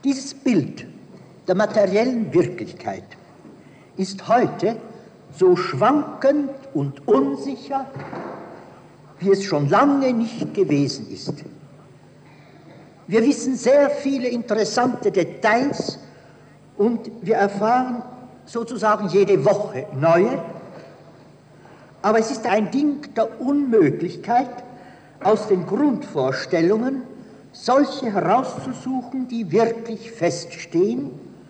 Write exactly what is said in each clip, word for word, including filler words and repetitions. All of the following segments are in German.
Dieses Bild der materiellen Wirklichkeit ist heute so schwankend und unsicher, wie es schon lange nicht gewesen ist. Wir wissen sehr viele interessante Details und wir erfahren sozusagen jede Woche neue, aber es ist ein Ding der Unmöglichkeit, aus den Grundvorstellungen solche herauszusuchen, die wirklich feststehen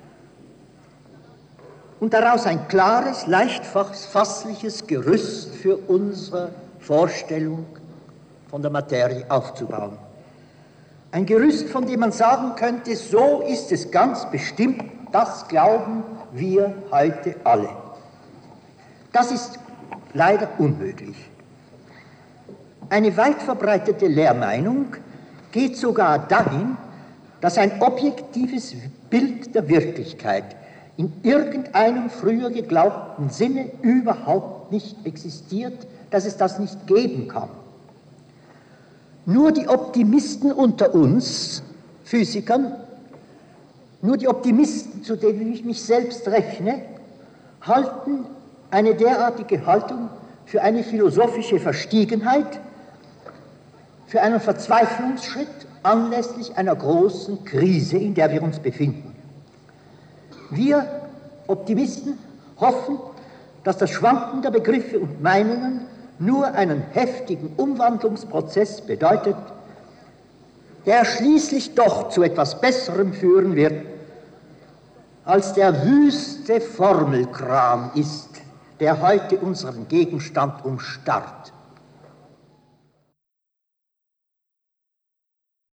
und daraus ein klares, leicht fassliches Gerüst für unsere Vorstellung von der Materie aufzubauen. Ein Gerüst, von dem man sagen könnte, so ist es ganz bestimmt, das glauben wir heute alle. Das ist leider unmöglich. Eine weit verbreitete Lehrmeinung geht sogar dahin, dass ein objektives Bild der Wirklichkeit in irgendeinem früher geglaubten Sinne überhaupt nicht existiert, dass es das nicht geben kann. Nur die Optimisten unter uns, Physikern, nur die Optimisten, zu denen ich mich selbst rechne, halten eine derartige Haltung für eine philosophische Verstiegenheit, für einen Verzweiflungsschritt anlässlich einer großen Krise, in der wir uns befinden. Wir Optimisten hoffen, dass das Schwanken der Begriffe und Meinungen nur einen heftigen Umwandlungsprozess bedeutet, der schließlich doch zu etwas Besserem führen wird, als der wüste Formelkram ist, der heute unseren Gegenstand umstarrt.